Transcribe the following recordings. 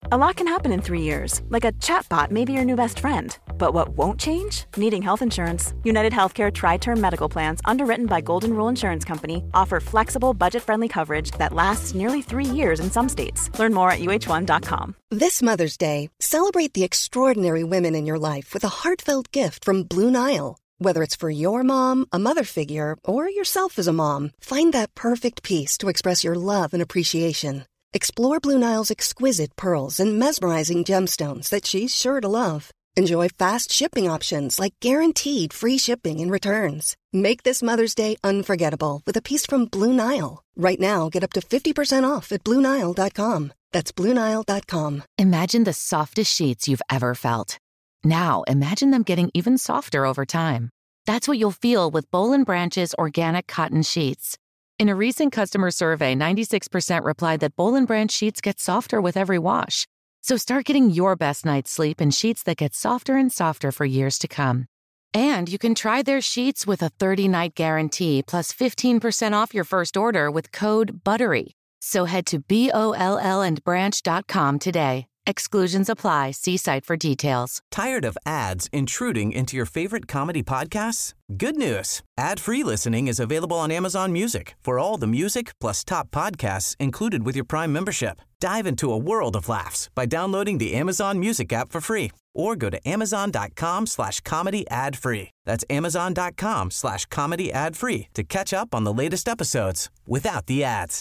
A lot can happen in 3 years, like a chatbot may be your new best friend. But what won't change? Needing health insurance. United Healthcare Tri-Term Medical Plans, underwritten by Golden Rule Insurance Company, offer flexible, budget-friendly coverage that lasts nearly 3 years in some states. Learn more at uh1.com. This Mother's Day, celebrate the extraordinary women in your life with a heartfelt gift from Blue Nile. Whether it's for your mom, a mother figure, or yourself as a mom, find that perfect piece to express your love and appreciation. Explore Blue Nile's exquisite pearls and mesmerizing gemstones that she's sure to love. Enjoy fast shipping options like guaranteed free shipping and returns. Make this Mother's Day unforgettable with a piece from Blue Nile. Right now, get up to 50% off at BlueNile.com. That's BlueNile.com. Imagine the softest sheets you've ever felt. Now, imagine them getting even softer over time. That's what you'll feel with Boll & Branch's organic cotton sheets. In a recent customer survey, 96% replied that Boll & Branch sheets get softer with every wash. So start getting your best night's sleep in sheets that get softer and softer for years to come. And you can try their sheets with a 30-night guarantee plus 15% off your first order with code BUTTERY. So head to BOLLandbranch.com today. Exclusions apply. See site for details. Tired of ads intruding into your favorite comedy podcasts? Good news. Ad-free listening is available on Amazon Music for all the music plus top podcasts included with your Prime membership. Dive into a world of laughs by downloading the Amazon Music app for free or go to amazon.com/comedy ad-free. That's amazon.com/comedy ad-free to catch up on the latest episodes without the ads.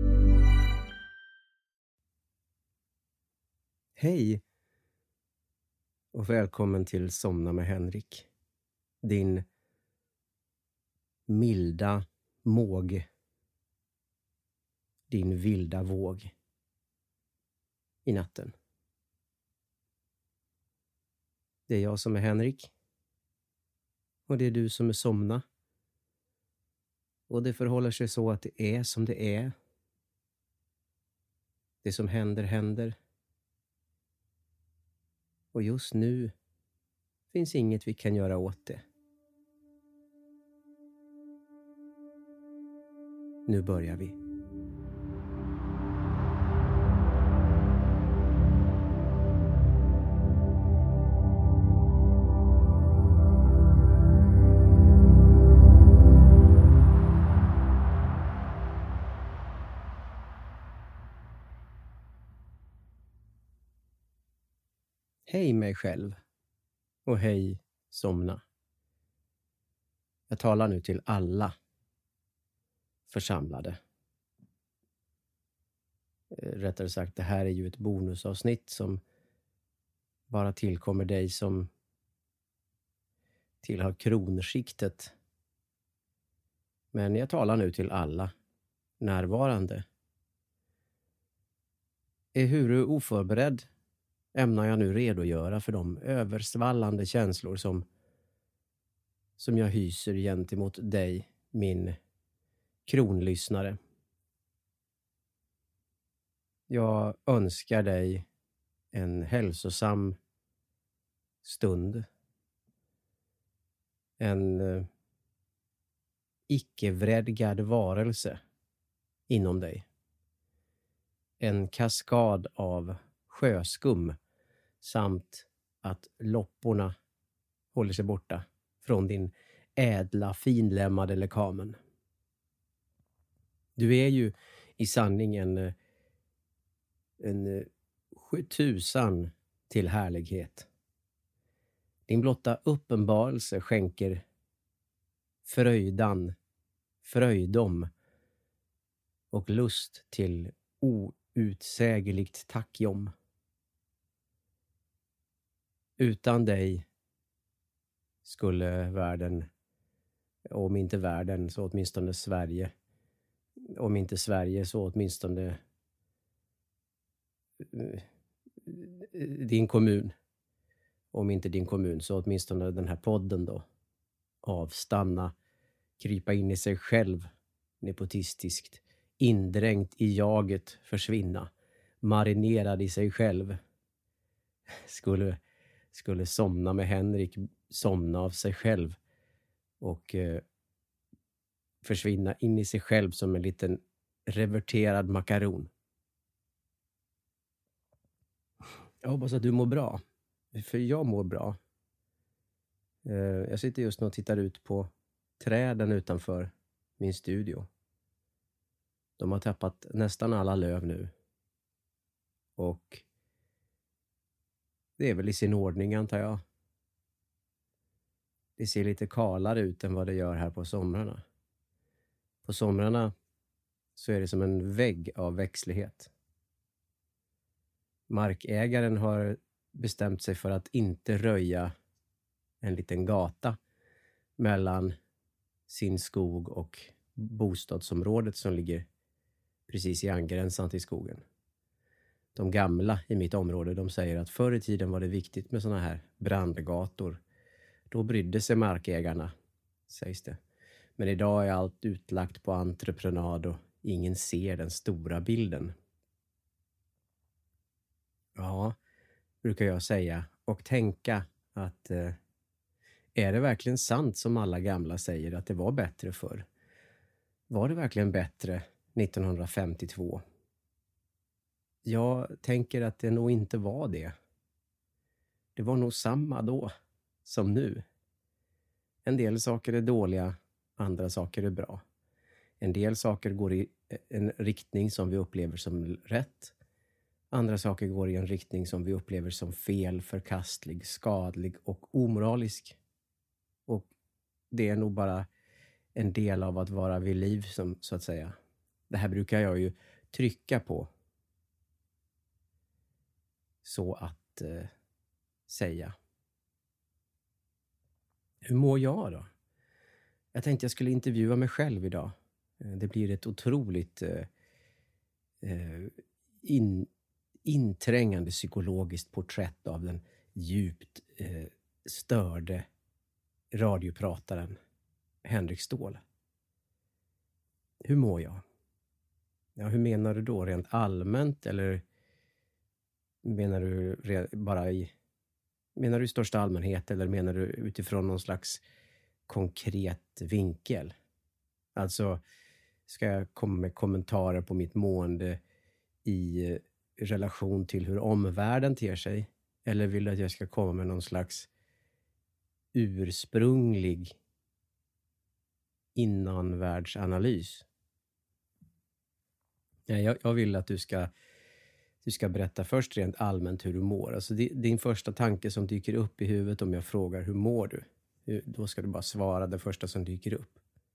Hej och välkommen till Somna med Henrik. Din milda måg. Din vilda våg i natten. Det är jag som är Henrik. Och det är du som är Somna. Och det förhåller sig så att det är som det är. Det som händer, händer. Och just nu finns inget vi kan göra åt det. Nu börjar vi. Hej mig själv och hej Somna. Jag talar nu till alla församlade. Rättare sagt, det här är ju ett bonusavsnitt som bara tillkommer dig som tillhör kronskiktet. Men jag talar nu till alla närvarande. Ehuru oförberedd ämnar jag nu redogöra för de översvallande känslor som jag hyser gentemot dig, min kronlyssnare. Jag önskar dig en hälsosam stund. En icke-vredgad varelse inom dig. En kaskad av sjöskum samt att lopporna håller sig borta från din ädla finlämmade lekamen. Du är ju i sanning en sjutusan till härlighet. Din blotta uppenbarelse skänker fröjdom och lust till outsägligt tackjom. Utan dig skulle världen, om inte världen så åtminstone Sverige, om inte Sverige så åtminstone din kommun, om inte din kommun så åtminstone den här podden då, avstanna, krypa in i sig själv, nepotistiskt, indränkt i jaget, försvinna, marinerad i sig själv. Skulle somna med Henrik, somna av sig själv och försvinna in i sig själv som en liten reverterad makaron. Jag hoppas att du mår bra. För jag mår bra. Jag sitter just nu och tittar ut på träden utanför min studio. De har tappat nästan alla löv nu. Och det är väl i sin ordning, antar jag. Det ser lite kalare ut än vad det gör här på somrarna. På somrarna så är det som en vägg av växtlighet. Markägaren har bestämt sig för att inte röja en liten gata mellan sin skog och bostadsområdet som ligger precis i angränsande till skogen. De gamla i mitt område, de säger att förr i tiden var det viktigt med såna här brandgator. Då brydde sig markägarna, sägs det. Men idag är allt utlagt på entreprenad och ingen ser den stora bilden. Ja, brukar jag säga och tänka att är det verkligen sant som alla gamla säger att det var bättre förr? Var det verkligen bättre 1952? Jag tänker att det nog inte var det. Det var nog samma då som nu. En del saker är dåliga, andra saker är bra. En del saker går i en riktning som vi upplever som rätt. Andra saker går i en riktning som vi upplever som fel, förkastlig, skadlig och omoralisk. Och det är nog bara en del av att vara vid liv, som, så att säga. Det här brukar jag ju trycka på. Så att säga. Hur mår jag då? Jag tänkte jag skulle intervjua mig själv idag. Det blir ett otroligt inträngande psykologiskt porträtt av den djupt störde radioprataren Henrik Ståhl. Hur mår jag? Ja, hur menar du då? Rent allmänt eller menar du menar du i största allmänhet eller menar du utifrån någon slags konkret vinkel? Alltså, ska jag komma med kommentarer på mitt mående i relation till hur omvärlden ter sig? Eller vill du att jag ska komma med någon slags ursprunglig innanvärldsanalys? Jag vill att du ska berätta först rent allmänt hur du mår. Alltså din första tanke som dyker upp i huvudet om jag frågar hur mår du? Då ska du bara svara det första som dyker upp.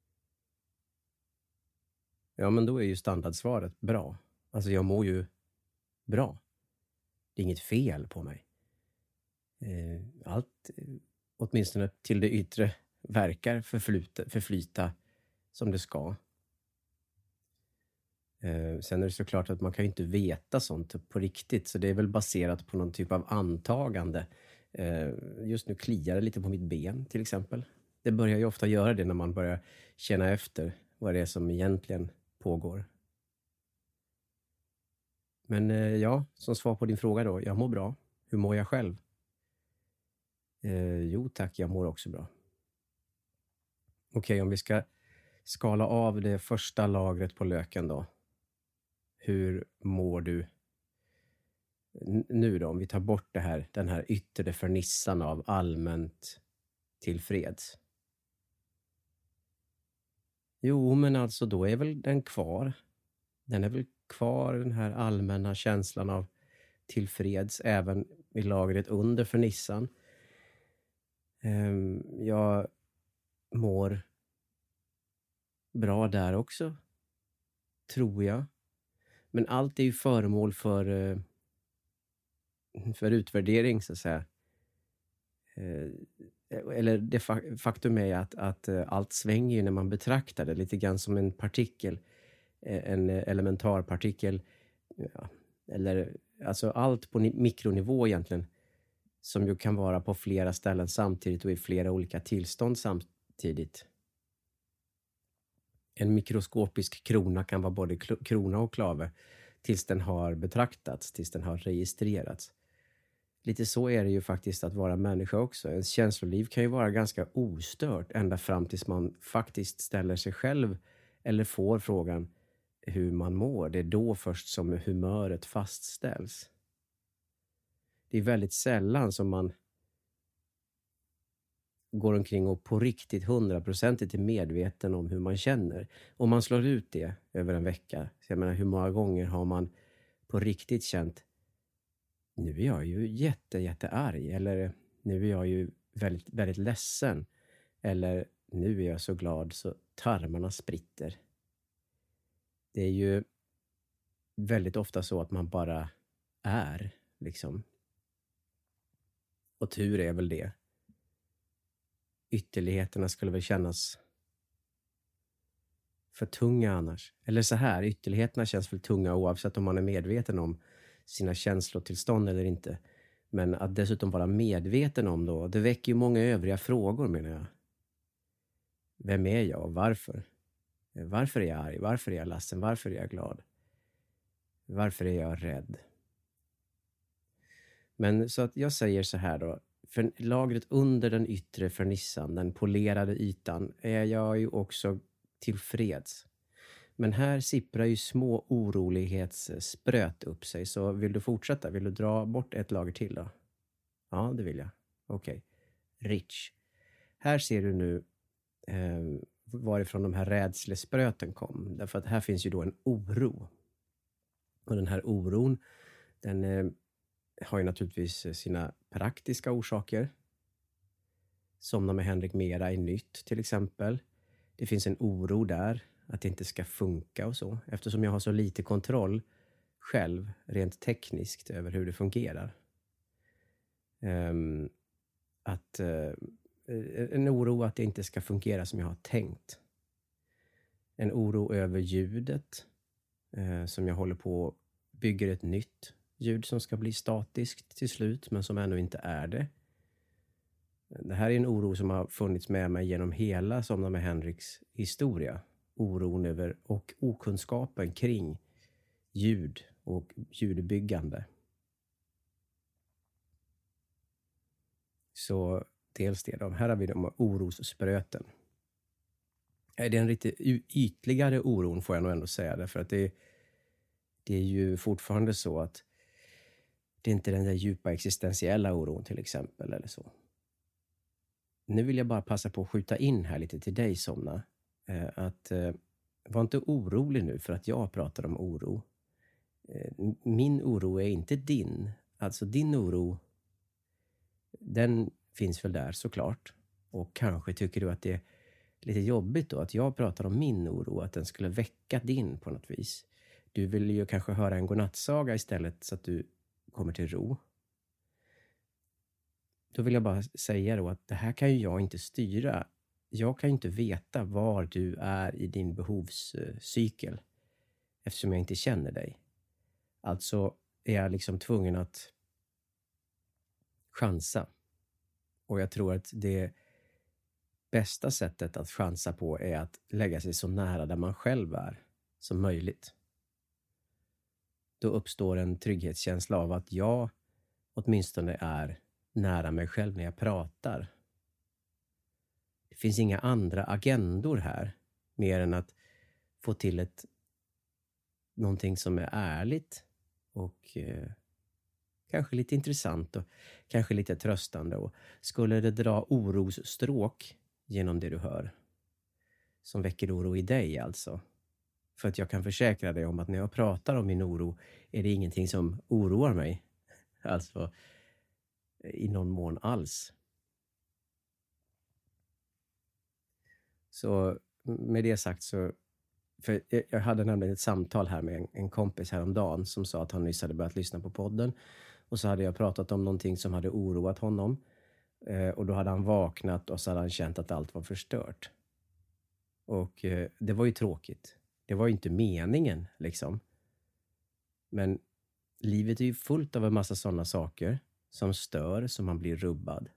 Ja, men då är ju standardsvaret bra. Alltså jag mår ju bra. Det är inget fel på mig. Allt, åtminstone till det yttre, verkar förflyta som det ska. Sen är det såklart att man kan ju inte veta sånt på riktigt. Så det är väl baserat på någon typ av antagande. Just nu kliar det lite på mitt ben till exempel. Det börjar ju ofta göra det när man börjar känna efter vad det är som egentligen pågår. Men ja, som svar på din fråga då. Jag mår bra. Hur mår jag själv? Jo tack, jag mår också bra. Okej, om vi ska skala av det första lagret på löken då. Hur mår du nu då? Om vi tar bort den här yttre fernissan av allmänt tillfreds. Jo, men alltså då är väl den kvar. Den är väl kvar, den här allmänna känslan av tillfreds även i lagret under fernissan. Jag mår bra där också, tror jag. Men allt är ju föremål för utvärdering, så att säga. Eller det faktum är att allt svänger ju när man betraktar det. Lite grann som en partikel. En elementarpartikel. Ja, eller alltså allt på mikronivå egentligen. Som ju kan vara på flera ställen samtidigt och i flera olika tillstånd samtidigt. En mikroskopisk krona kan vara både krona och klave tills den har betraktats, tills den har registrerats. Lite så är det ju faktiskt att vara människa också. Ens känsloliv kan ju vara ganska ostört ända fram tills man faktiskt ställer sig själv eller får frågan hur man mår. Det är då först som humöret fastställs. det är väldigt sällan som man går omkring och på riktigt 100% är medveten om hur man känner. Om man slår ut det över en vecka, så jag menar, hur många gånger har man på riktigt känt, nu är jag ju jättearg, eller nu är jag ju väldigt, väldigt ledsen, eller nu är jag så glad så tarmarna spritter. Det är ju väldigt ofta så att man bara är, liksom. Och tur är väl det. Ytterligheterna skulle väl kännas för tunga annars. Eller så här, ytterligheterna känns väl tunga oavsett om man är medveten om sina känslotillstånd eller inte. Men att dessutom vara medveten om då, det väcker ju många övriga frågor, menar jag. Vem är jag och varför? Varför är jag arg? Varför är jag ledsen? Varför är jag glad? Varför är jag rädd? Men så att jag säger så här då. För lagret under den yttre fernissan, den polerade ytan, är jag ju också tillfreds. Men här sipprar ju små orolighetsspröt upp sig. Så vill du fortsätta? Vill du dra bort ett lager till då? Ja, det vill jag. Okej. Rich. Här ser du nu varifrån de här rädslespröten kom. Därför att här finns ju då en oro. Och den här oron, den har ju naturligtvis sina praktiska orsaker. Somna med Henrik Mera i nytt till exempel. Det finns en oro där att det inte ska funka och så. Eftersom jag har så lite kontroll själv rent tekniskt över hur det fungerar. En oro att det inte ska fungera som jag har tänkt. En oro över ljudet som jag håller på och bygger ett nytt ljud som ska bli statiskt till slut, men som ännu inte är det. Det här är en oro som har funnits med mig genom hela Somna med Henriks historia. Oron över och okunskapen kring ljud och ljudbyggande. Så dels det då. Här har vi de orosspröten. Det är en riktigt ytligare oron, får jag nog ändå säga. Därför att det är ju fortfarande så att det är inte den där djupa existentiella oron till exempel eller så. Nu vill jag bara passa på att skjuta in här lite till dig, Somna. Var inte orolig nu för att jag pratar om oro. Min oro är inte din. Alltså din oro, den finns väl där såklart. Och kanske tycker du att det är lite jobbigt då att jag pratar om min oro. Att den skulle väcka din på något vis. Du vill ju kanske höra en godnattsaga istället så att du kommer till ro. Då vill jag bara säga då att det här kan ju jag inte styra. Jag kan ju inte veta var du är i din behovscykel. Eftersom jag inte känner dig. Alltså är jag liksom tvungen att chansa. Och jag tror att det bästa sättet att chansa på är att lägga sig så nära där man själv är som möjligt. Då uppstår en trygghetskänsla av att jag åtminstone är nära mig själv när jag pratar. Det finns inga andra agendor här mer än att få till någonting som är ärligt och kanske lite intressant och kanske lite tröstande. Och skulle det dra orosstråk genom det du hör, som väcker oro i dig alltså. För att jag kan försäkra dig om att när jag pratar om min oro är det ingenting som oroar mig. Alltså i någon mån alls. Så med det sagt så, för jag hade nämligen ett samtal här med en kompis häromdagen som sa att han nyss hade börjat lyssna på podden. Och så hade jag pratat om någonting som hade oroat honom. Och då hade han vaknat och så hade han känt att allt var förstört. Och det var ju tråkigt. Det var ju inte meningen liksom. Men livet är ju fullt av en massa sådana saker som stör, som man blir rubbad.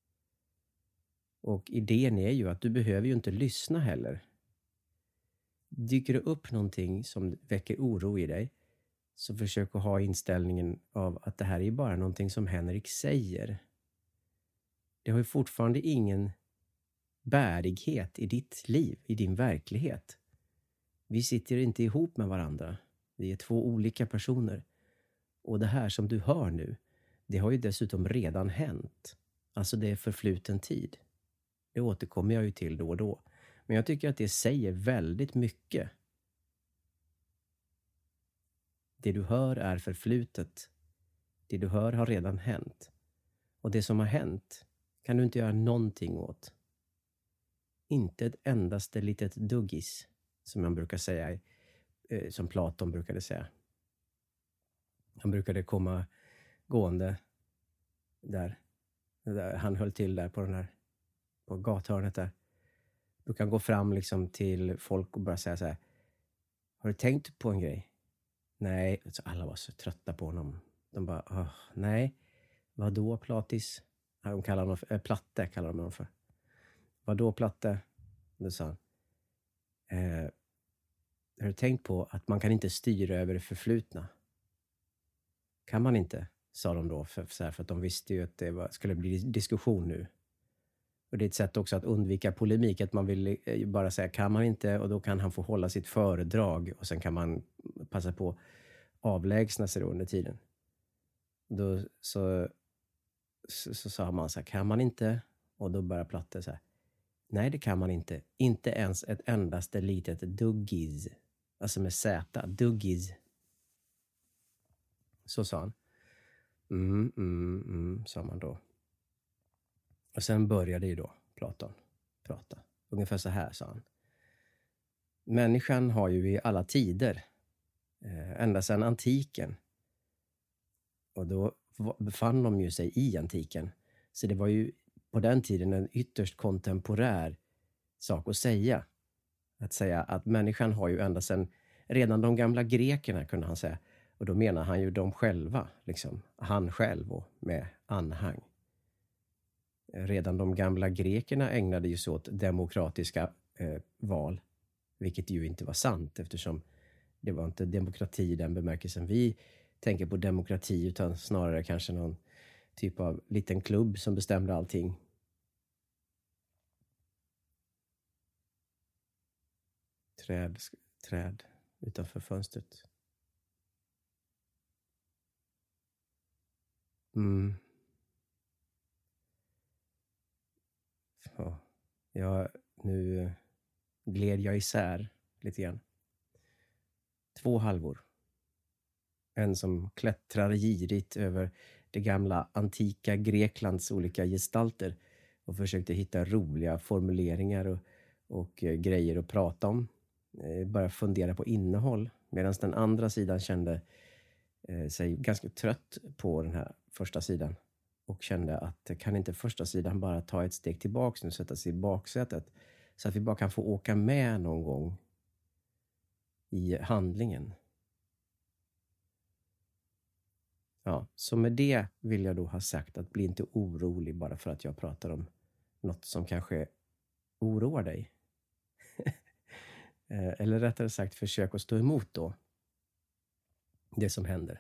Och idén är ju att du behöver ju inte lyssna heller. Dyker det upp någonting som väcker oro i dig, så försök att ha inställningen av att det här är ju bara någonting som Henrik säger. Det har ju fortfarande ingen bärighet i ditt liv, i din verklighet. Vi sitter inte ihop med varandra. Vi är två olika personer. Och det här som du hör nu, det har ju dessutom redan hänt. Alltså det är förfluten tid. Det återkommer jag ju till då och då. Men jag tycker att det säger väldigt mycket. Det du hör är förflutet. Det du hör har redan hänt. Och det som har hänt kan du inte göra någonting åt. Inte ett endaste litet duggis, som man brukar säga, som Platon brukade säga. Han brukade komma gående där han höll till där på gathörnet där. Du kan gå fram liksom till folk och bara säga så här: har du tänkt på en grej? Nej, alltså alla var så trötta på honom. De bara, nej. Vadå Platis? De kallar honom för, Platte kallar de honom för. Vadå Platte? Då sa han, har du tänkt på att man kan inte styra över det förflutna? Kan man inte? Sa de då, för att de visste ju att det skulle bli diskussion nu. Och det är ett sätt också att undvika polemik, att man vill bara säga kan man inte, och då kan han få hålla sitt föredrag och sen kan man passa på avlägsna sig då under tiden. Då så sa man så här, kan man inte? Och då började Platte så här, nej det kan man inte. Inte ens ett endaste litet duggis. Alltså med Z, duggis. Så sa han. Sa man då. Och sen började ju då Platon prata. Ungefär så här sa han. Människan har ju i alla tider, ända sedan antiken. Och då befann de ju sig i antiken. Så det var ju på den tiden en ytterst kontemporär sak att säga. Att säga att människan har ju ända sedan redan de gamla grekerna, kunde han säga. Och då menar han ju de själva, liksom. Han själv och med anhang. Redan de gamla grekerna ägnade ju sig åt demokratiska val. Vilket ju inte var sant, eftersom det var inte demokrati i den bemärkelsen vi tänker på demokrati, utan snarare kanske någon typ av liten klubb som bestämde allting. Träd utanför fönstret. Ja, nu gled jag isär lite grann. 2 halvor. En som klättrar girigt över det gamla antika Greklands olika gestalter och försökte hitta roliga formuleringar och grejer att prata om. Bara fundera på innehåll. Medan den andra sidan kände sig ganska trött på den här första sidan. Och kände att kan inte första sidan bara ta ett steg tillbaks nu, sätta sig i baksätet. Så att vi bara kan få åka med någon gång i handlingen. Ja, så med det vill jag då ha sagt att bli inte orolig bara för att jag pratar om något som kanske oroar dig. Eller rättare sagt, försök att stå emot då det som händer.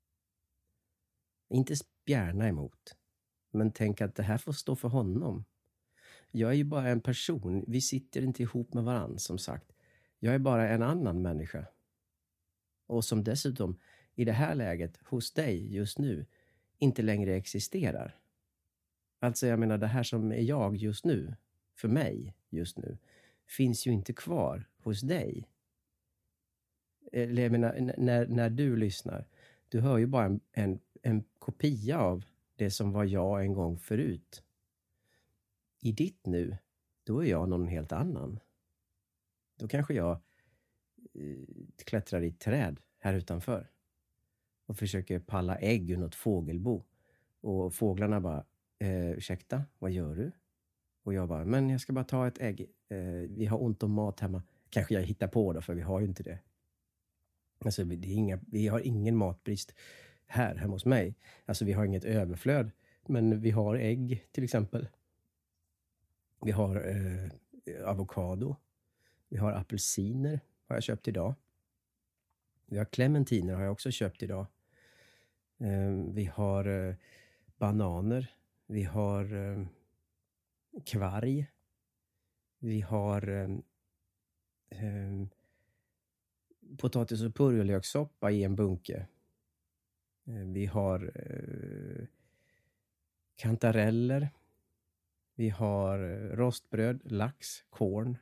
Inte spjärna emot, men tänk att det här får stå för honom. Jag är ju bara en person, vi sitter inte ihop med varann som sagt. Jag är bara en annan människa. Och som dessutom i det här läget hos dig just nu inte längre existerar. Alltså jag menar, det här som är jag just nu, för mig just nu, finns ju inte kvar hos dig. Eller jag menar, när du lyssnar, du hör ju bara en kopia av det som var jag en gång förut. I ditt nu, då är jag någon helt annan. Då kanske jag klättrar i ett träd här utanför och försöker palla ägg ur något fågelbo. Och fåglarna bara, ursäkta, vad gör du? Och jag bara, men jag ska bara ta ett ägg. Vi har ont om mat hemma. Kanske jag hittar på då, för vi har ju inte det. Alltså vi har ingen matbrist här hemma hos mig. Alltså vi har inget överflöd. Men vi har ägg till exempel. Vi har avokado. Vi har apelsiner, har jag köpt idag. Vi har clementiner, har jag också köpt idag. Vi har bananer. Vi har kvarg. Vi har potatis- och purjolökssoppa i en bunke. Vi har kantareller. Vi har rostbröd, lax, korn.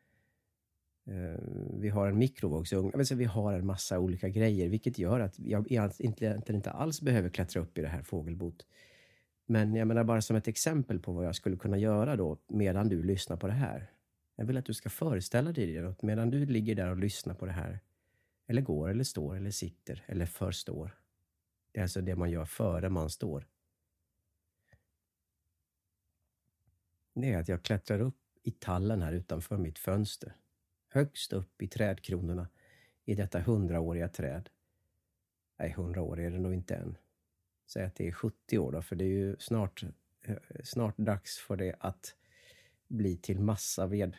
Vi har en mikrovågsugn. Vi har en massa olika grejer, vilket gör att jag inte alls behöver klättra upp i det här fågelbot. Men jag menar bara som ett exempel på vad jag skulle kunna göra då medan du lyssnar på det här. Jag vill att du ska föreställa dig det att medan du ligger där och lyssnar på det här, eller går, eller står, eller sitter, eller förstår. Det är alltså det man gör före man står. Det är att jag klättrar upp i tallen här utanför mitt fönster. Högst upp i trädkronorna i detta 100-åriga träd. Nej, 100 år är det nog inte än. Säg att det är 70 år då, för det är ju snart dags för det att bli till massaved.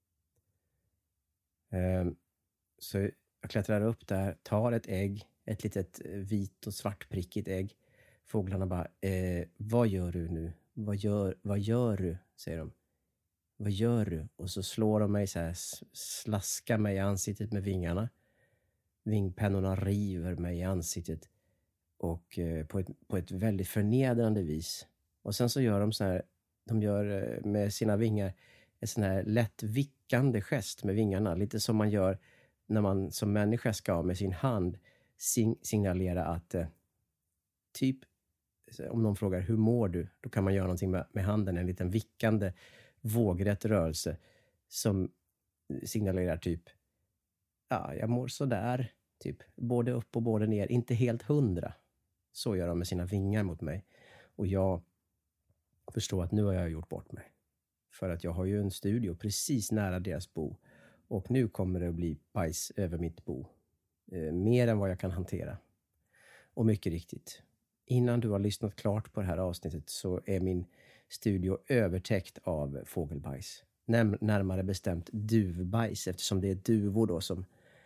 Så jag klättrar upp där, tar ett ägg, ett litet vit och svartprickigt ägg. Fåglarna bara, vad gör du nu? Vad gör du? Säger de. Vad gör du? Och så slår de mig så här, slaskar mig i ansiktet med vingarna. Vingpennorna river mig i ansiktet. Och på ett väldigt förnedrande vis. Och sen så gör de så här, de gör med sina vingar en sån här lätt vickande gest med vingarna. Lite som man gör när man som människa ska med sin hand signalera att typ, om någon frågar hur mår du? Då kan man göra någonting med handen, en liten vickande vågrätt rörelse som signalerar typ, ja, jag mår sådär, typ både upp och både ner, inte helt 100. Så gör de med sina vingar mot mig. Och jag förstår att nu har jag gjort bort mig. För att jag har ju en studio precis nära deras bo. Och nu kommer det att bli bajs över mitt bo. Mer än vad jag kan hantera. Och mycket riktigt. Innan du har lyssnat klart på det här avsnittet så är min studio övertäckt av fågelbajs. Närmare bestämt duvbajs, eftersom det är duvor då som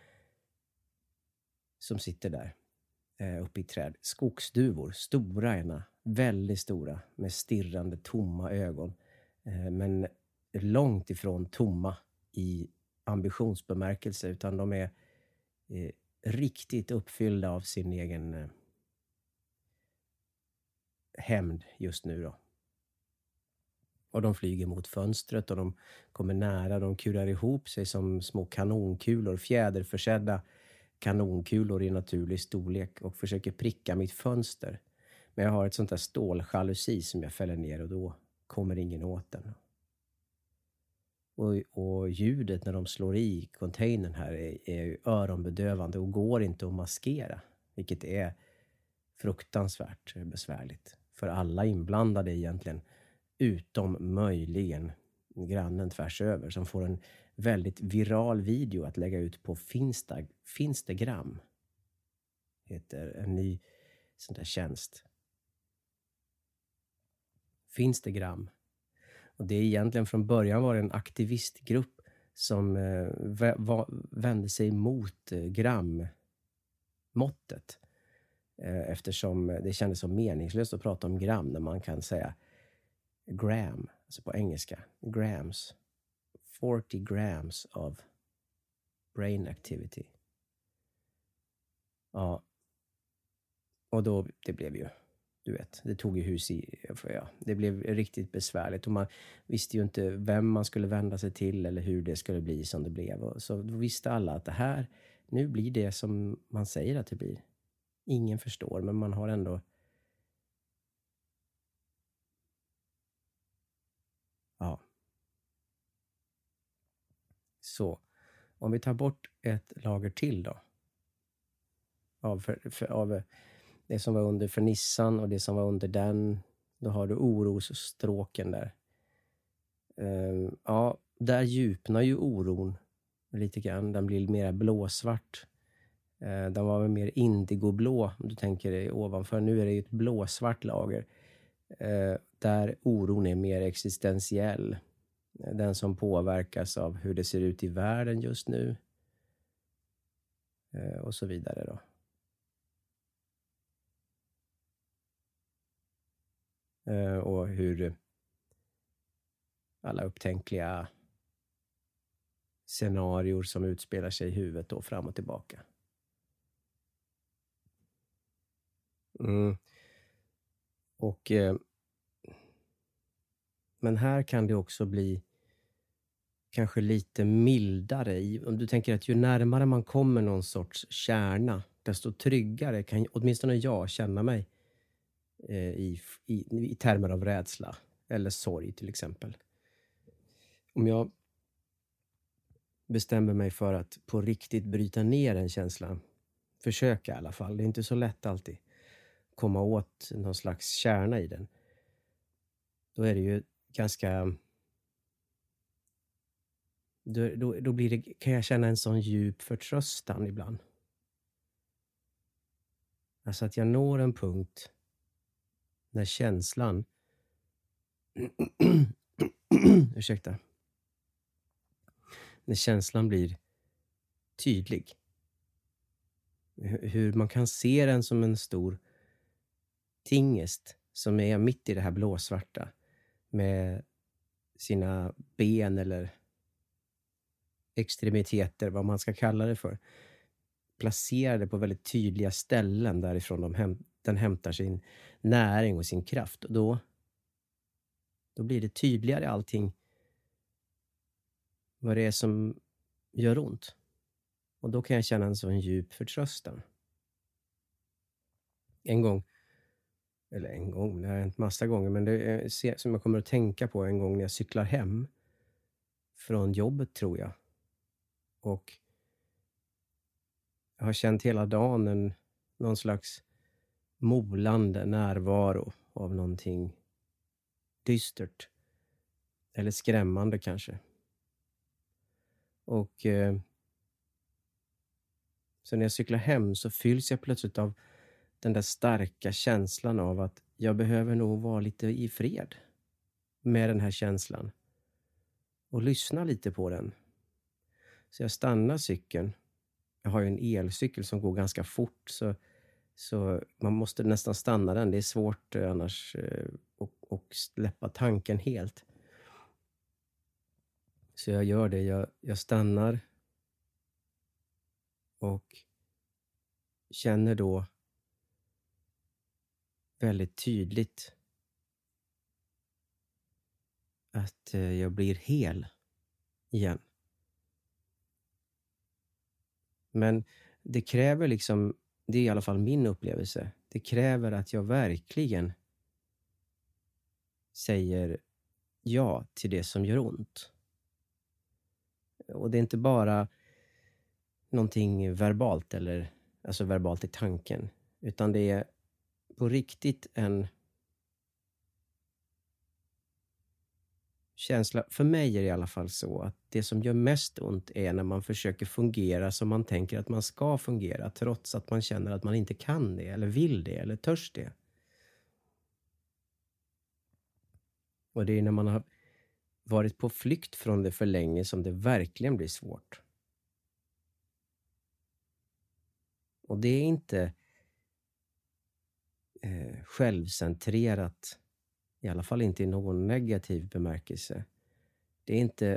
sitter där uppe i träd. Skogsduvor, stora ena, väldigt stora med stirrande tomma ögon. Men långt ifrån tomma i ambitionsbemärkelse, utan de är riktigt uppfyllda av sin egen hämnd just nu då. Och de flyger mot fönstret och de kommer nära, de kurar ihop sig som små kanonkulor, fjäderförsedda kanonkulor i naturlig storlek och försöker pricka mitt fönster. Men jag har ett sånt där ståljalusi som jag fäller ner och då kommer ingen åt den. Och ljudet när de slår i containern här är öronbedövande och går inte att maskera. Vilket är fruktansvärt besvärligt för alla inblandade egentligen. Utom möjligen grannen tvärs över som får en väldigt viral video att lägga ut på Finstagram. Heter en ny sån där tjänst. Finstagram. Och det är egentligen från början var det en aktivistgrupp som vände sig mot grammåttet. Eftersom det kändes så meningslöst att prata om gram när man kan säga gram, alltså på engelska, grams. 40 grams of brain activity. Ja. Och då, det blev ju, du vet, det tog ju hus i, ja, det blev riktigt besvärligt och man visste ju inte vem man skulle vända sig till eller hur det skulle bli som det blev. Och så då visste alla att det här, nu blir det som man säger att det blir. Ingen förstår, men man har ändå ja. Så, om vi tar bort ett lager till då. Av det som var under fernissan och det som var under den. Då har du orosstråken där. Ja, där djupnar ju oron lite grann. Den blir mer blåsvart. Den var mer indigoblå om du tänker dig ovanför. Nu är det ju ett blåsvart lager. Där oron är mer existentiell. Den som påverkas av hur det ser ut i världen just nu. Och så vidare då. Och hur alla upptänkliga scenarior som utspelar sig i huvudet då fram och tillbaka. Och men här kan det också bli kanske lite mildare. Om du tänker att ju närmare man kommer någon sorts kärna, desto tryggare kan åtminstone jag känna mig i termer av rädsla eller sorg till exempel. Om jag bestämmer mig för att på riktigt bryta ner en känsla, försöka i alla fall, det är inte så lätt alltid, komma åt någon slags kärna i den. Då är det ju ganska... Då blir det, kan jag känna en sån djup förtröstan ibland. Alltså att jag når en punkt när känslan ursäkta. När känslan blir tydlig. Hur man kan se den som en stor tingest som är mitt i det här blåsvarta med sina ben eller extremiteter, vad man ska kalla det för, placerade på väldigt tydliga ställen därifrån den hämtar sin näring och sin kraft. Och då blir det tydligare allting vad det är som gör ont. Och då kan jag känna en sån djup förtröstan. Det har hänt massa gånger, men det är som jag kommer att tänka på en gång när jag cyklar hem från jobbet, tror jag. Och jag har känt hela dagen någon slags molande närvaro av någonting dystert. Eller skrämmande kanske. Och så när jag cyklar hem så fylls jag plötsligt av den där starka känslan av att jag behöver nog vara lite i fred med den här känslan. Och lyssna lite på den. Så jag stannar cykeln. Jag har ju en elcykel som går ganska fort, så man måste nästan stanna den. Det är svårt annars och släppa tanken helt. Så jag gör det. Jag stannar och känner då väldigt tydligt att jag blir hel igen. Men det kräver liksom, det är i alla fall min upplevelse, det kräver att jag verkligen säger ja till det som gör ont. Och det är inte bara någonting verbalt alltså verbalt i tanken, utan det är på riktigt en känsla. För mig är det i alla fall så att det som gör mest ont är när man försöker fungera som man tänker att man ska fungera, trots att man känner att man inte kan det, eller vill det, eller törs det. Och det är när man har varit på flykt från det för länge som det verkligen blir svårt. Och det är inte självcentrerat, i alla fall inte i någon negativ bemärkelse. Det är inte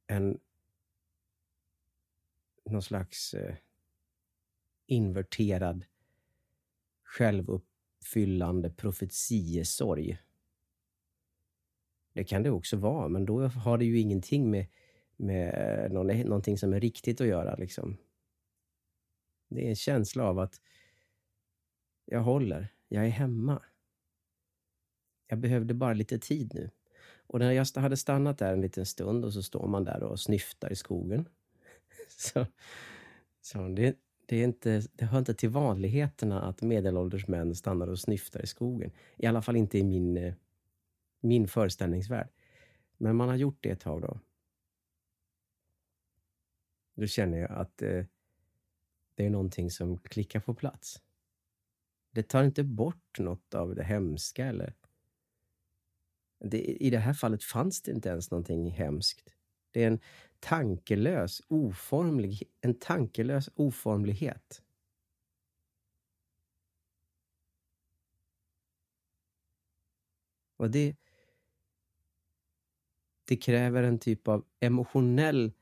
någon slags inverterad självuppfyllande profetiesorg. Det kan det också vara, men då har det ju ingenting med någonting som är riktigt att göra liksom. Det är en känsla av att jag är hemma. Jag behövde bara lite tid nu. Och när jag hade stannat där en liten stund och så står man där och snyftar i skogen. Så det hör inte till vanligheterna att medelålders män stannar och snyftar i skogen. I alla fall inte i min föreställningsvärld. Men man har gjort det ett tag då. Då känner jag att det är någonting som klickar på plats. Det tar inte bort något av det hemska eller... I det här fallet fanns det inte ens någonting hemskt. Det är en tankelös oformlighet. Och det kräver en typ av emotionell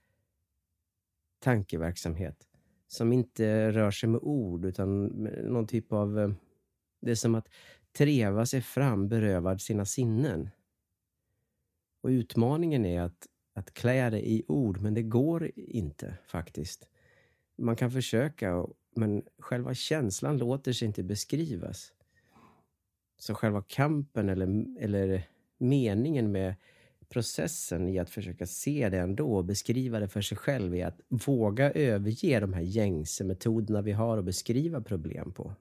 tankeverksamhet som inte rör sig med ord utan med någon typ av Det är som att treva sig fram berövad sina sinnen. Och utmaningen är att klä det i ord, men det går inte faktiskt. Man kan försöka, men själva känslan låter sig inte beskrivas. Så själva kampen eller meningen med processen i att försöka se det ändå och beskriva det för sig själv är att våga överge de här gängse metoderna vi har att beskriva problem på.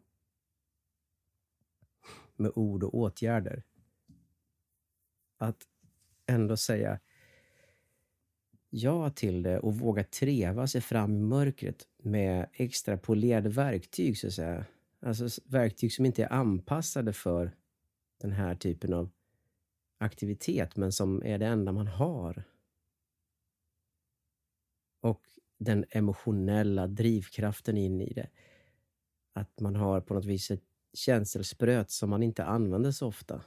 Med ord och åtgärder. Att ändå säga ja till det och våga treva sig fram i mörkret med extra polerade verktyg, så att säga. Alltså verktyg som inte är anpassade för den här typen av aktivitet, men som är det enda man har. Och den emotionella drivkraften in i det. Att man har på något vis ett känselspröt som man inte använder så ofta.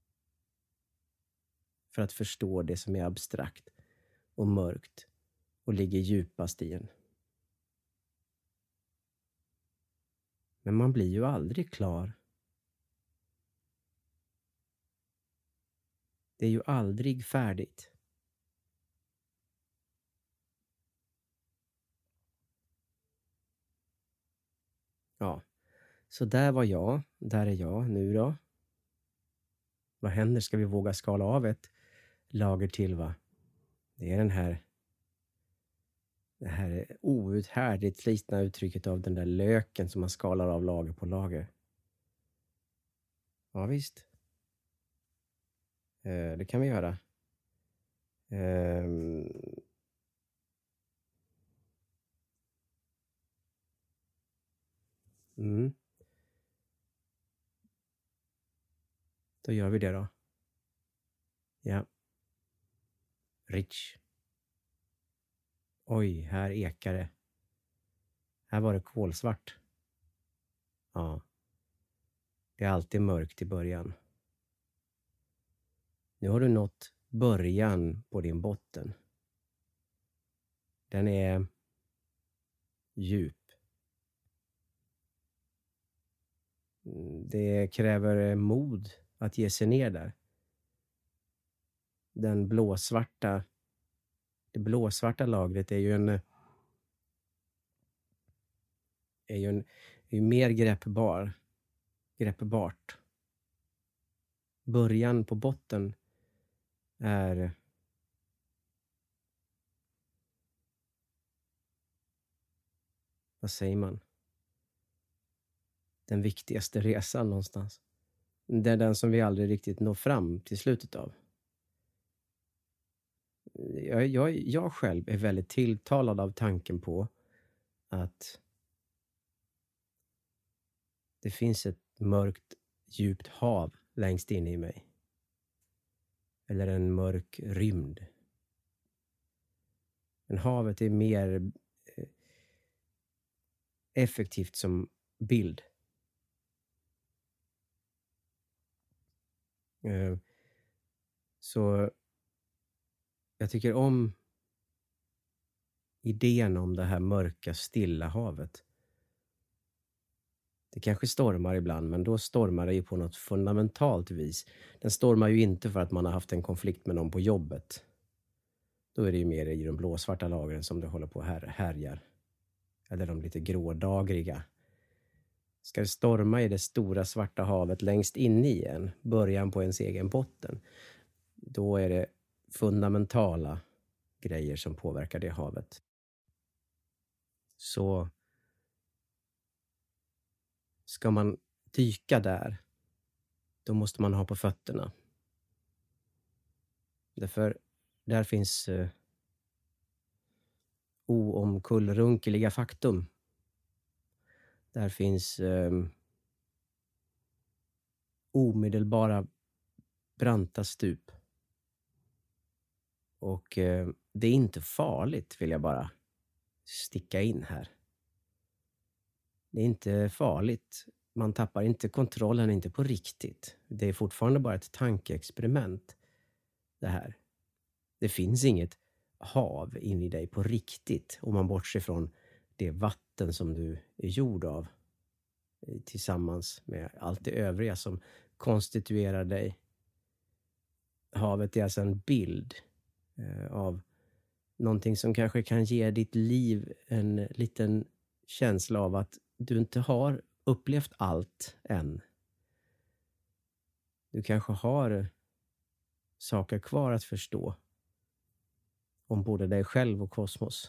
För att förstå det som är abstrakt och mörkt och ligger djupast i en. Men man blir ju aldrig klar. Det är ju aldrig färdigt. Ja, så där var jag. Där är jag nu då. Vad händer? Ska vi våga skala av ett lager till, va? Det är det här outhärdligt slitna uttrycket av den där löken som man skalar av lager på lager. Ja, visst. Det kan vi göra. Då gör vi det då. Ja. Rich. Oj, här ekar det. Här var det kolsvart. Ja. Det är alltid mörkt i början. Nu har du nått början på din botten. Den är djup. Det kräver mod att ge sig ner där. Det blåsvarta lagret är ju mer greppbart. Början på botten är vad säger man? Den viktigaste resan någonstans. Det är den som vi aldrig riktigt når fram till slutet av. Jag själv är väldigt tilltalad av tanken på att det finns ett mörkt, djupt hav längst inne i mig. Eller en mörk rymd. Men havet är mer effektivt som bild. Så jag tycker om idén om det här mörka, stilla havet. Det kanske stormar ibland, men då stormar det ju på något fundamentalt vis. Den stormar ju inte för att man har haft en konflikt med någon på jobbet. Då är det ju mer i de blåsvarta lagren som det håller på att härjar. Eller de lite grådagriga. Ska det storma i det stora svarta havet längst inne i en, början på ens egen botten, då är det fundamentala grejer som påverkar det havet. Så ska man dyka där, då måste man ha på fötterna. Därför där finns oomkullrunkeliga faktum. Där finns omedelbara branta stup. Och det är inte farligt, vill jag bara sticka in här. Det är inte farligt. Man tappar inte kontrollen, inte på riktigt. Det är fortfarande bara ett tankeexperiment, det här. Det finns inget hav in i dig på riktigt om man bortser från det vatten som du är gjord av. tillsammans med allt det övriga som konstituerar dig. Havet är alltså en bild av någonting som kanske kan ge ditt liv en liten känsla av att du inte har upplevt allt än. Du kanske har saker kvar att förstå om både dig själv och kosmos.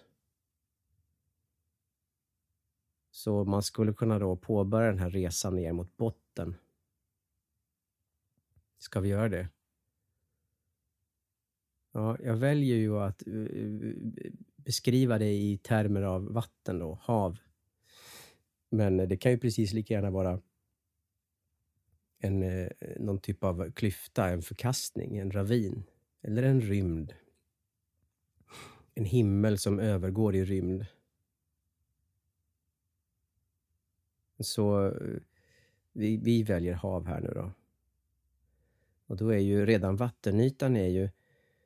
Så man skulle kunna då påbörja den här resan ner mot botten. Ska vi göra det? Ja, jag väljer ju att beskriva det i termer av vatten då, hav. Men det kan ju precis lika gärna vara någon typ av klyfta, en förkastning, en ravin eller en rymd. En himmel som övergår i rymd. Så vi väljer hav här nu då. Och då är ju redan vattenytan är ju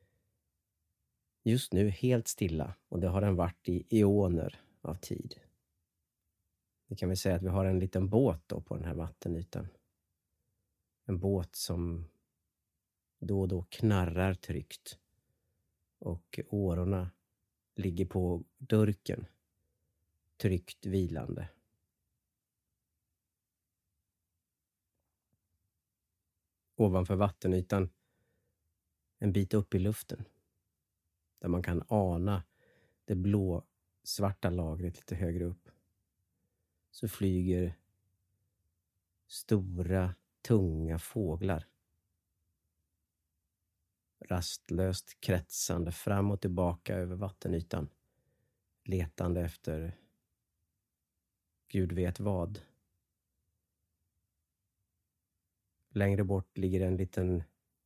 just nu helt stilla. Och det har den varit i eoner av tid. Vi kan väl säga att vi har en liten båt då på den här vattenytan. En båt som då och då knarrar tryggt. Och årorna ligger på durken. Tryggt vilande. Ovanför vattenytan, en bit upp i luften, där man kan ana det blå svarta lagret lite högre upp, så flyger stora, tunga fåglar. Rastlöst kretsande fram och tillbaka över vattenytan, letande efter Gud vet vad. Längre bort ligger en liten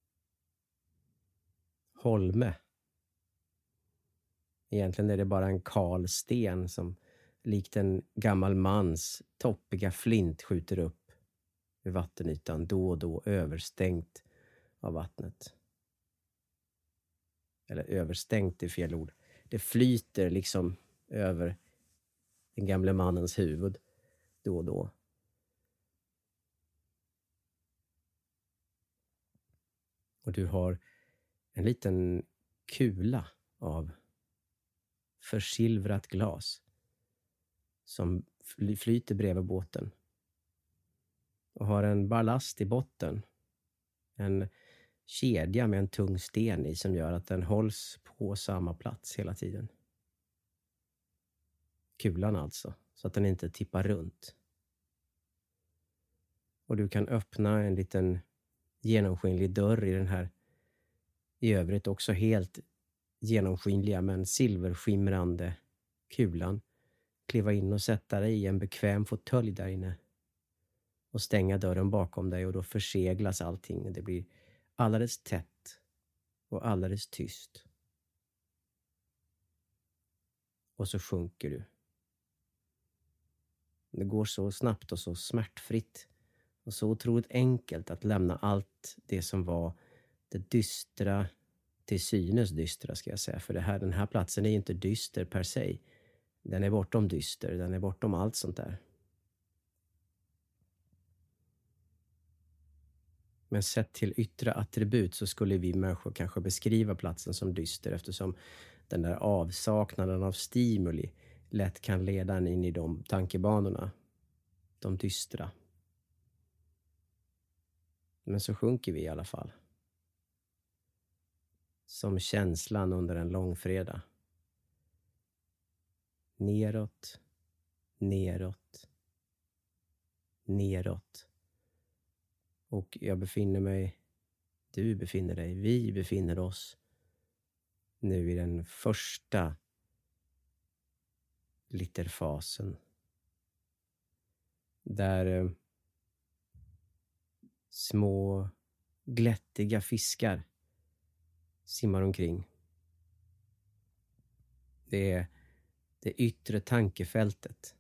holme. Egentligen är det bara en kal sten som likt en gammal mans toppiga flint skjuter upp vid vattenytan, då och då överstängt av vattnet. Eller överstängt är fel ord. Det flyter liksom över den gamle mannens huvud då och då. Och du har en liten kula av försilvrat glas som flyter bredvid båten. Och har en ballast i botten. En kedja med en tung sten i som gör att den hålls på samma plats hela tiden. Kulan alltså, så att den inte tippar runt. Och du kan öppna en liten genomskinlig dörr i den här i övrigt också helt genomskinliga men silverskimrande kulan. Kliva in och sätta dig i en bekväm fåtölj där inne. Och stänga dörren bakom dig och då förseglas allting. Det blir alldeles tätt och alldeles tyst. Och så sjunker du. Det går så snabbt och så smärtfritt. Och så otroligt enkelt att lämna allt det som var det dystra, till synes dystra ska jag säga. För den här platsen är inte dyster per se. Den är bortom dyster, den är bortom allt sånt där. Men sett till yttre attribut så skulle vi människor kanske beskriva platsen som dyster, eftersom den där avsaknaden av stimuli lätt kan leda en in i de tankebanorna. De dystra. Men så sjunker vi i alla fall. Som känslan under en långfredag. Neråt, neråt, neråt. Och jag befinner mig, du befinner dig, vi befinner oss nu i den första literfasen. Där små glättiga fiskar simmar omkring. Det är det yttre tankefältet.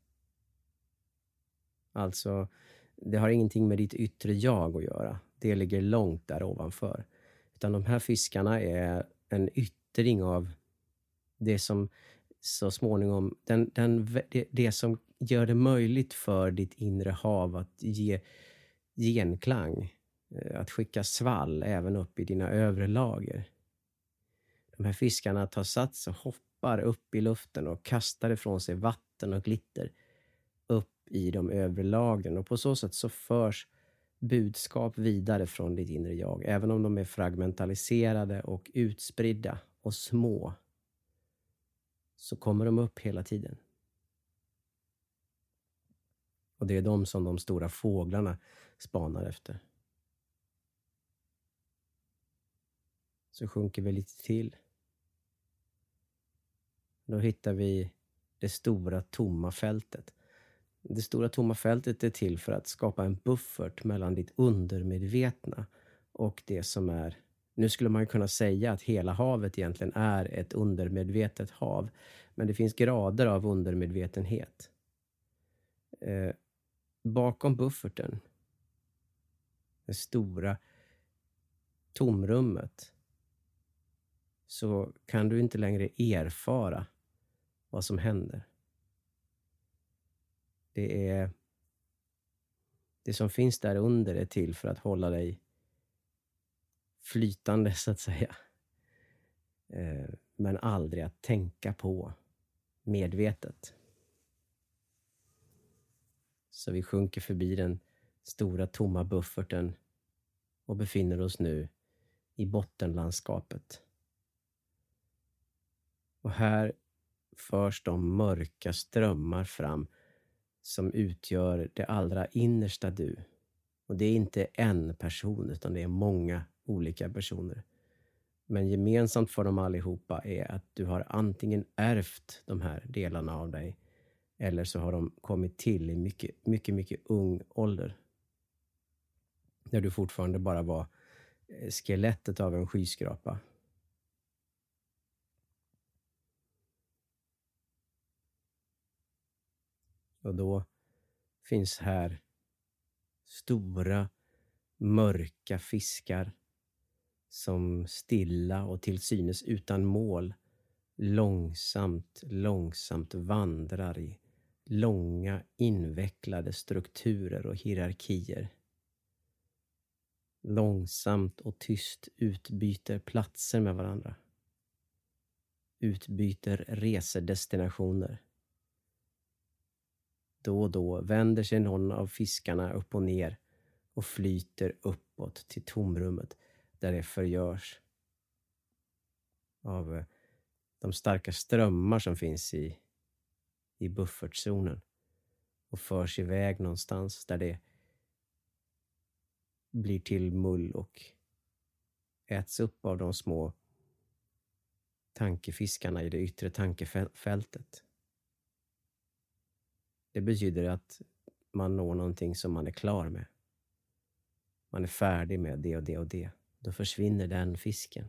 Alltså, det har ingenting med ditt yttre jag att göra. Det ligger långt där ovanför. Utan de här fiskarna är en yttring av det som så småningom, det som gör det möjligt för ditt inre hav att ge genklang, att skicka svall även upp i dina övre lager. De här fiskarna tar sats och hoppar upp i luften och kastar ifrån sig vatten och glitter upp i de övre lagren, och på så sätt så förs budskap vidare från ditt inre jag, även om de är fragmentaliserade och utspridda och små, så kommer de upp hela tiden. Och det är de som de stora fåglarna spanar efter. Så sjunker vi lite till. Då hittar vi det stora tomma fältet. Det stora tomma fältet är till för att skapa en buffert mellan ditt undermedvetna och det som är... Nu skulle man kunna säga att hela havet egentligen är ett undermedvetet hav. Men det finns grader av undermedvetenhet. Bakom bufferten, det stora tomrummet, så kan du inte längre erfara vad som händer. Det som finns där under är till för att hålla dig flytande, så att säga. Men aldrig att tänka på medvetet. Så vi sjunker förbi den stora tomma bufferten och befinner oss nu i bottenlandskapet. Och här förs de mörka strömmar fram som utgör det allra innersta du. Och det är inte en person, utan det är många olika personer. Men gemensamt för dem allihopa är att du har antingen ärvt de här delarna av dig, eller så har de kommit till i mycket ung ålder. När du fortfarande bara var skelettet av en skyskrapa. Och då finns här stora, mörka fiskar som stilla och till synes utan mål långsamt vandrar i långa, invecklade strukturer och hierarkier. Långsamt och tyst utbyter platser med varandra. Utbyter resedestinationer. Då och då vänder sig någon av fiskarna upp och ner och flyter uppåt till tomrummet, där det förgörs av de starka strömmar som finns i buffertzonen, och förs iväg någonstans där det blir till mull och äts upp av de små tankefiskarna i det yttre tankefältet. Det betyder att man når någonting som man är klar med. Man är färdig med det och det och det. Då försvinner den fisken.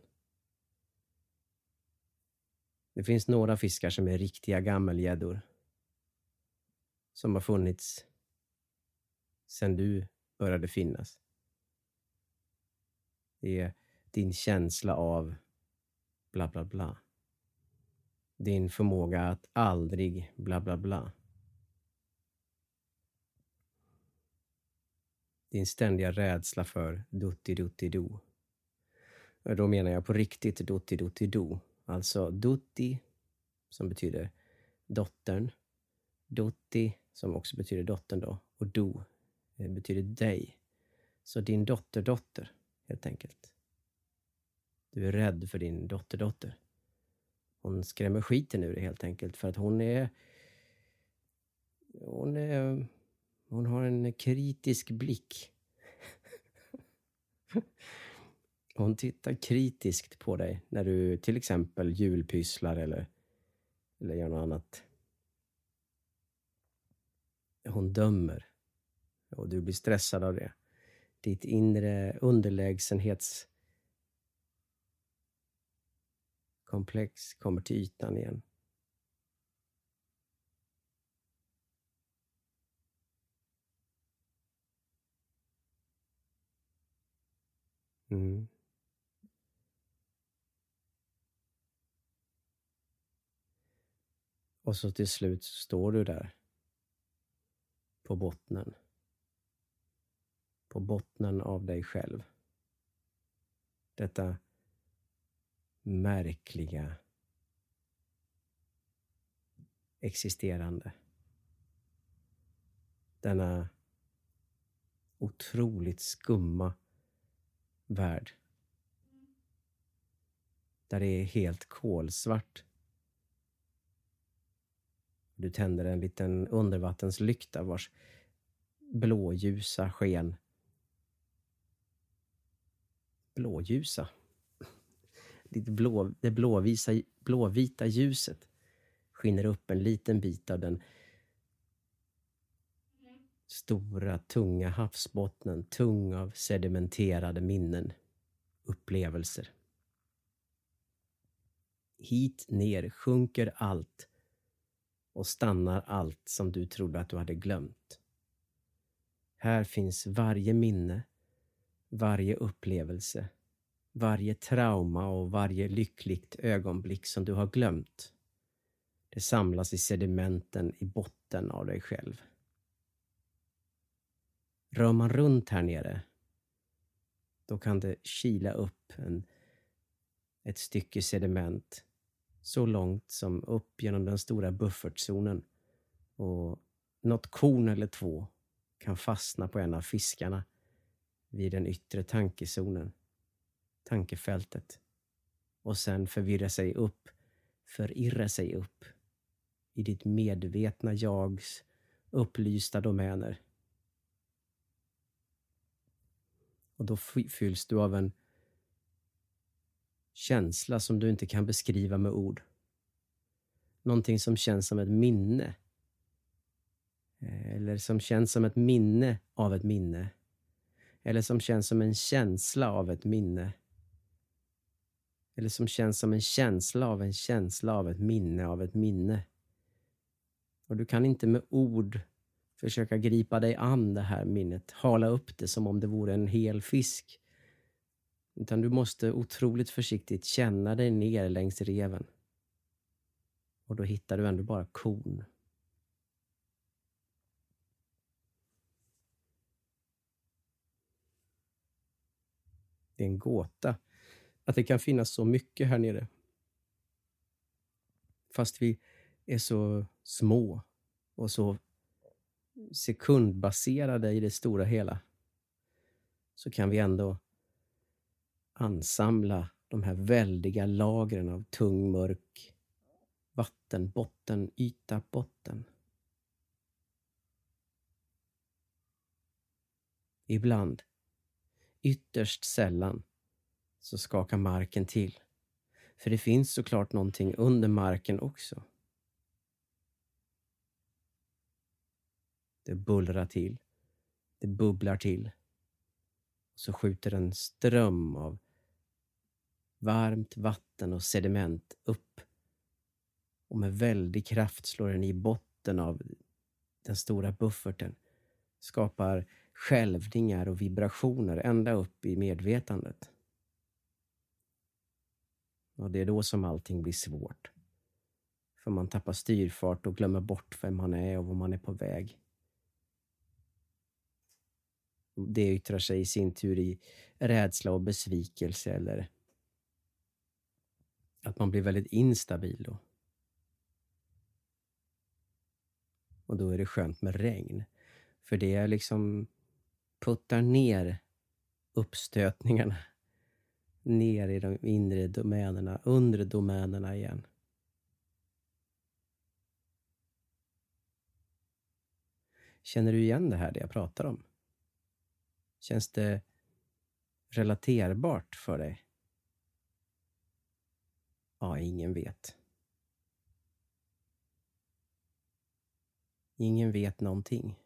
Det finns några fiskar som är riktiga gammelgäddor. Som har funnits sedan du började finnas. Det är din känsla av bla bla bla. Din förmåga att aldrig bla bla bla. Din ständiga rädsla för dutti-dutti-do. Och då menar jag på riktigt dutti-dutti-do. Alltså dutti, som betyder dottern. Dutti, som också betyder dottern då. Och do, betyder dig. Så din dotter, helt enkelt. Du är rädd för din dotter. Hon skrämmer skiten ur dig, helt enkelt. För att hon har en kritisk blick. Hon tittar kritiskt på dig när du till exempel julpysslar eller gör något annat. Hon dömer. Och du blir stressad av det. Ditt inre underlägsenhetskomplex kommer till ytan igen. Mm. Och så till slut står du där. På bottnen. På bottnen av dig själv. Detta märkliga existerande. Denna otroligt skumma värld. Där det är helt kolsvart. Du tänder en liten undervattenslykta vars blåljusa sken. Blåljusa? Det blåvita ljuset skiner upp en liten bit av den stora, tunga havsbottnen, tung av sedimenterade minnen, upplevelser. Hit ner sjunker allt och stannar allt som du trodde att du hade glömt. Här finns varje minne, varje upplevelse, varje trauma och varje lyckligt ögonblick som du har glömt. Det samlas i sedimenten i botten av dig själv. Rör man runt här nere, då kan det kila upp ett stycke sediment så långt som upp genom den stora buffertzonen, och något korn eller två kan fastna på en av fiskarna vid den yttre tankezonen, tankefältet, och sen förirra sig upp i ditt medvetna jags upplysta domäner. Och då fylls du av en känsla som du inte kan beskriva med ord. Någonting som känns som ett minne. Eller som känns som ett minne av ett minne. Eller som känns som en känsla av ett minne. Eller som känns som en känsla av en känsla av ett minne av ett minne. Och du kan inte med ord försöka gripa dig an det här minnet. Hala upp det som om det vore en hel fisk. Utan du måste otroligt försiktigt känna dig ner längs reven. Och då hittar du ändå bara korn. Det är en gåta att det kan finnas så mycket här nere. Fast vi är så små och så sekundbaserade i det stora hela, så kan vi ändå ansamla de här väldiga lagren av tung, mörk vatten, botten, yta, botten. Ibland, ytterst sällan, så skakar marken till. För det finns såklart någonting under marken också. Det bullrar till. Det bubblar till. Och så skjuter en ström av varmt vatten och sediment upp. Och med väldig kraft slår den i botten av den stora bufferten. Skapar skälvningar och vibrationer ända upp i medvetandet. Och det är då som allting blir svårt. För man tappar styrfart och glömmer bort vem man är och var man är på väg. Det yttrar sig i sin tur i rädsla och besvikelse, eller att man blir väldigt instabil då. Och då är det skönt med regn. För det är liksom puttar ner uppstötningarna ner i de inre domänerna, undre domänerna igen. Känner du igen det här det jag pratar om? Känns det relaterbart för dig? Ja, ingen vet. Ingen vet någonting.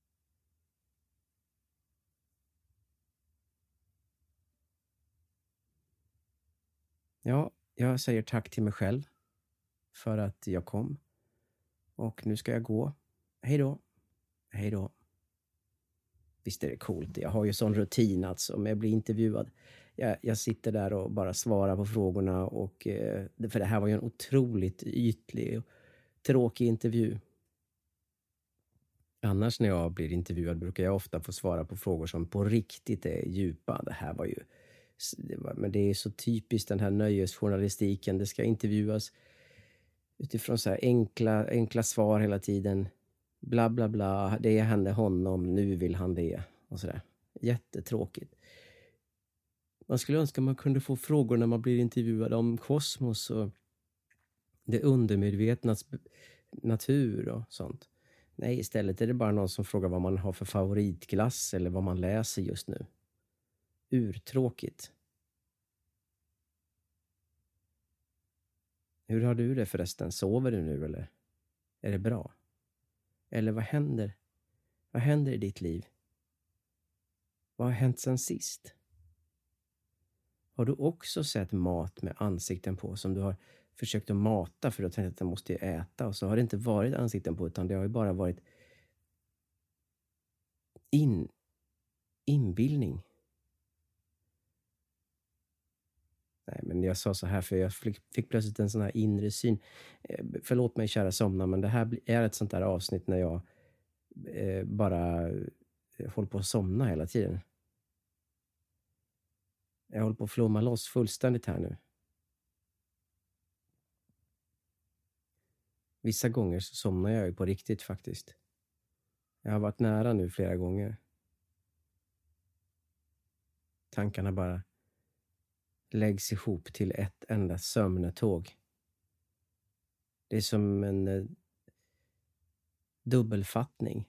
Ja, jag säger tack till mig själv för att jag kom. Och nu ska jag gå. Hej då. Hej då. Visst är det coolt. Jag har ju sån rutin alltså. Om jag blir intervjuad. Jag sitter där och bara svarar på frågorna. Och, för det här var ju en otroligt ytlig och tråkig intervju. Annars när jag blir intervjuad brukar jag ofta få svara på frågor som på riktigt är djupa. Det här var ju... Men det är så typiskt den här nöjesjournalistiken. Det ska intervjuas utifrån så här enkla svar hela tiden. Bla bla bla, det hände honom, nu vill han det. Och sådär. Jättetråkigt. Man skulle önska man kunde få frågor när man blir intervjuad om kosmos och det undermedvetnas natur och sånt. Nej, istället är det bara någon som frågar vad man har för favoritglass eller vad man läser just nu. Urtråkigt. Hur har du det förresten? Sover du nu eller? Är det bra? Eller vad händer? Vad händer i ditt liv? Vad har hänt sen sist? Har du också sett mat med ansikten på som du har försökt att mata för att tänka att du måste äta och så har det inte varit ansikten på utan det har ju bara varit inbildning. Nej, men jag sa så här för jag fick plötsligt en sån här inre syn. Förlåt mig kära somna, men det här är ett sånt där avsnitt när jag bara håller på att somna hela tiden. Jag håller på att flomma loss fullständigt här nu. Vissa gånger så somnar jag ju på riktigt faktiskt. Jag har varit nära nu flera gånger. Tankarna bara läggs ihop till ett enda sömnetåg. Det är som en dubbelfattning.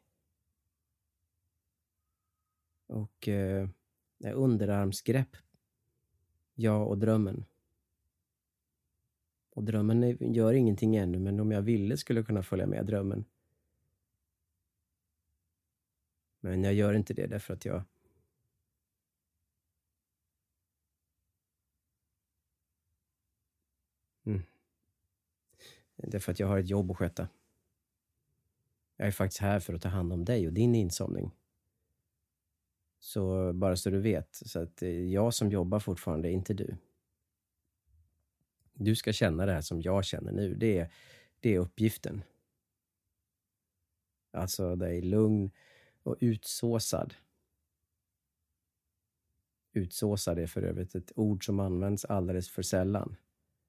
Och underarmsgrepp. Jag och drömmen. Och drömmen gör ingenting ännu, men om jag ville skulle jag kunna följa med drömmen. Men jag gör inte det därför att jag därför att jag har ett jobb att sköta. Jag är faktiskt här för att ta hand om dig och din insomning. Så bara så du vet. Så att jag som jobbar fortfarande, inte du. Du ska känna det här som jag känner nu. Det är uppgiften. Alltså det är lugn och utsåsad. Utsåsad är för övrigt ett ord som används alldeles för sällan.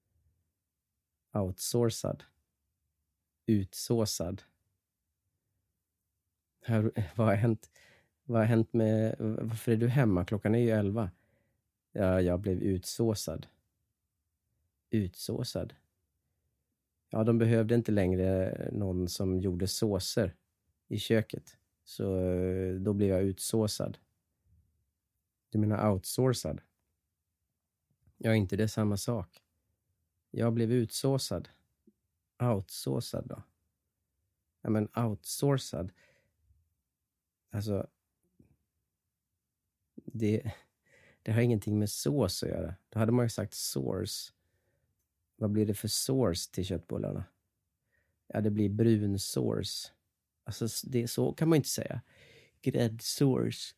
Outsourcad. Utsåsad. Vad har hänt med... Varför är du hemma? Klockan är ju 11. Ja, jag blev utsåsad. Utsåsad? Ja, de behövde inte längre någon som gjorde såser i köket. Så då blev jag utsåsad. Du menar outsourcad? Ja, inte det samma sak. Jag blev utsåsad. Outsåsad då? Ja, men outsourcad. Alltså, det har ingenting med sås att göra. Då hade man ju sagt source. Vad blir det för source till köttbullarna? Ja, det blir brunsås. Alltså, så kan man inte säga. Gräddsås.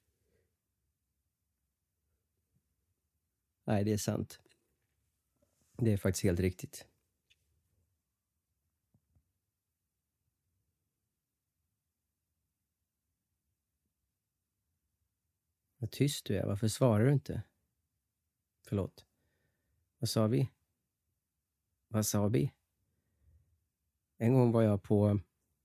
Nej, det är sant. Det är faktiskt helt riktigt. Vad tyst du är. Varför svarar du inte? Förlåt. Vad sa vi? Wasabi? En gång var jag på...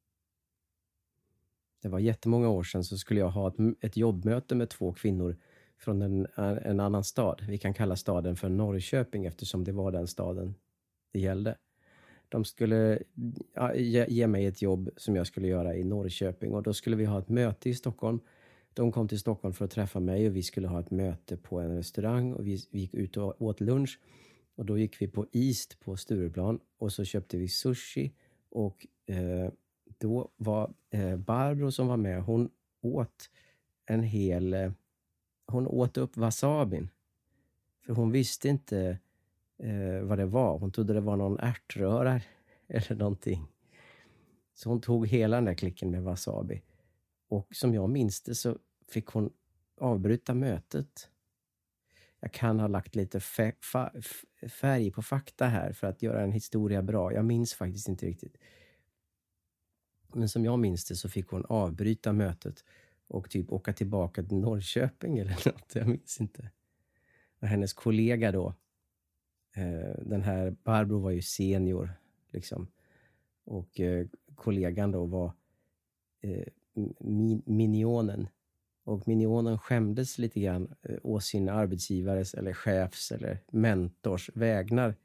Det var jättemånga år sedan så skulle jag ha ett jobbmöte med 2 kvinnor från en annan stad. Vi kan kalla staden för Norrköping eftersom det var den staden det gällde. De skulle ge mig ett jobb som jag skulle göra i Norrköping och då skulle vi ha ett möte i Stockholm. De kom till Stockholm för att träffa mig och vi skulle ha ett möte på en restaurang och vi gick ut och åt lunch. Och då gick vi på East på Stureplan och så köpte vi sushi och då var Barbro som var med, hon åt hon åt upp wasabin. För hon visste inte vad det var. Hon trodde det var någon ärtröra eller någonting. Så hon tog hela den där klicken med wasabi. Och som jag minns det så fick hon avbryta mötet. Jag kan ha lagt lite färg på fakta här för att göra en historia bra. Jag minns faktiskt inte riktigt. Men som jag minns det så fick hon avbryta mötet och typ åka tillbaka till Norrköping eller något. Jag minns inte. Och hennes kollega då, den här Barbro var ju senior liksom. Och kollegan då var minionen. Och minionen skämdes lite grann å sin arbetsgivares eller chefs eller mentors vägnar.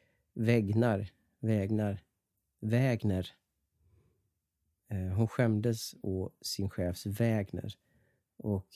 Hon skämdes å sin chefs vägnar. Och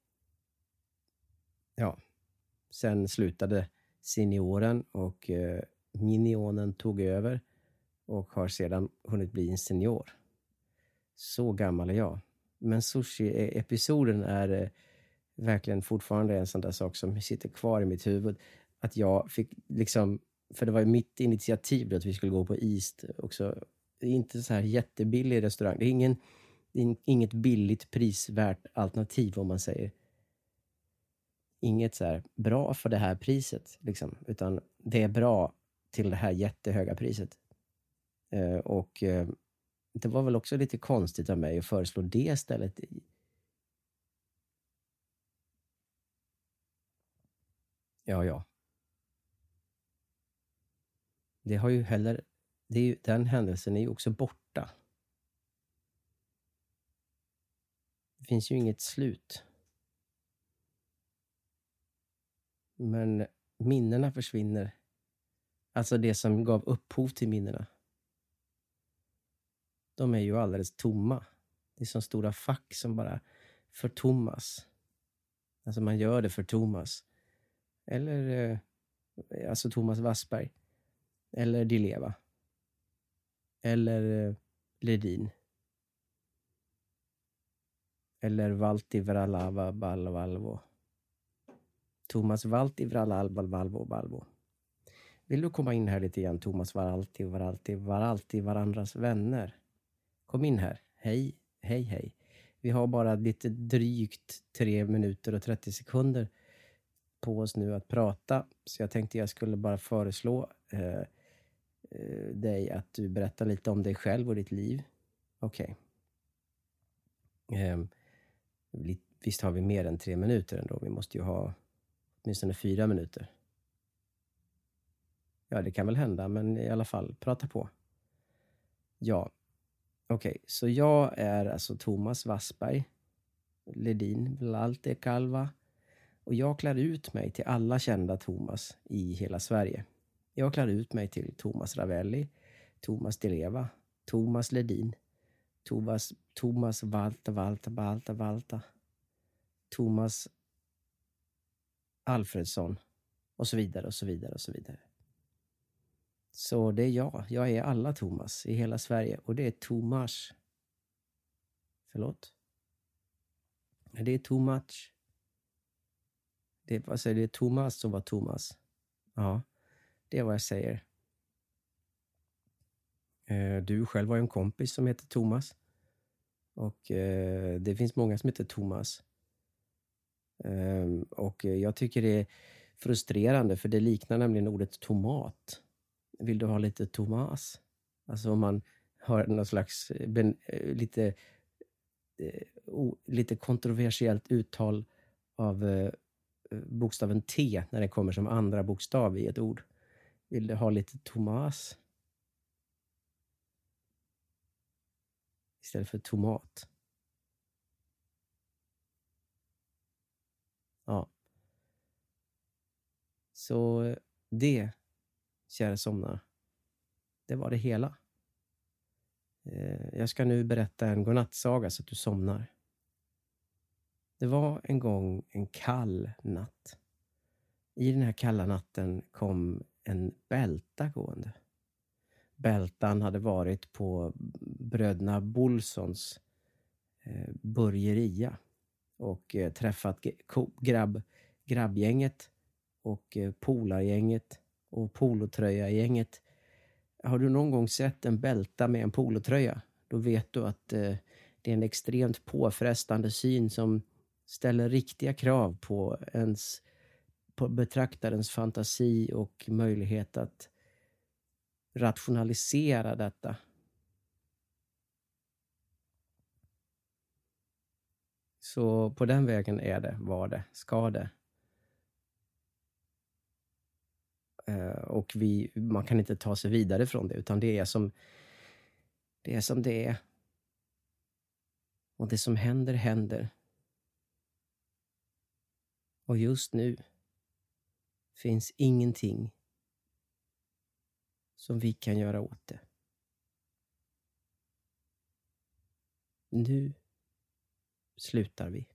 sen slutade senioren och minionen tog över och har sedan hunnit bli en senior. Så gammal är jag. Men sushi-episoden är verkligen fortfarande en sån där sak som sitter kvar i mitt huvud. Att jag fick liksom, för det var ju mitt initiativ då att vi skulle gå på East också. Det är inte så här jättebillig restaurang. Det är inget billigt prisvärt alternativ om man säger. Inget så här bra för det här priset liksom. Utan det är bra till det här jättehöga priset. Det var väl också lite konstigt av mig att föreslå det istället. Ja. Det har ju heller... den händelsen är ju också borta. Det finns ju inget slut. Men minnena försvinner. Alltså det som gav upphov till minnena. De är ju alldeles tomma. Det är som stora fack som bara förtommas. Alltså man gör det för Thomas. Eller alltså Thomas Wassberg. Eller Di Leva. Eller Ledin. Eller Valti Vralava Balvalvo. Thomas Valti Vralava Balvalvo. Vill du komma in här lite igen? Thomas var alltid varandras vänner. Kom in här. Hej. Vi har bara lite drygt 3 minuter och 30 sekunder på oss nu att prata. Så jag tänkte jag skulle bara föreslå dig att du berättar lite om dig själv och ditt liv. Okej. Visst har vi mer än 3 minuter ändå. Vi måste ju ha åtminstone 4 minuter. Ja, det kan väl hända, men i alla fall, prata på. Ja. Okej, så jag är alltså Thomas Wassberg, Ledin, Vlalte Kalva. Och jag klär ut mig till alla kända Thomas i hela Sverige. Jag klär ut mig till Thomas Ravelli, Thomas Di Leva, Thomas Ledin, Thomas Valta, Thomas Alfredsson och så vidare och så vidare och så vidare. Så det är jag. Jag är alla Thomas i hela Sverige. Och det är Thomas. Förlåt? Det är too much. Det är Thomas som var Thomas. Ja, det är vad jag säger. Du själv har ju en kompis som heter Thomas. Och det finns många som heter Thomas. Och jag tycker det är frustrerande. För det liknar nämligen ordet tomat. Vill du ha lite Thomas? Alltså om man har någon slags lite kontroversiellt uttal av bokstaven T när det kommer som andra bokstav i ett ord. Vill du ha lite Thomas? Istället för tomat. Ja. Så det, kära somnare, det var det hela. Jag ska nu berätta en godnattsaga så att du somnar. Det var en gång en kall natt. I den här kalla natten kom en bälta gående. Bältan hade varit på bröderna Bolsons burgeria och träffat grabbgänget och polargänget och polotröja-gänget. Har du någon gång sett en bälta med en polotröja? Då vet du att det är en extremt påfrestande syn som ställer riktiga krav på betraktarens fantasi och möjlighet att rationalisera detta. Så på den vägen är det, var det, ska det. Och man kan inte ta sig vidare från det, utan det är som det är. Och det som händer, händer. Och just nu finns ingenting som vi kan göra åt det. Nu slutar vi.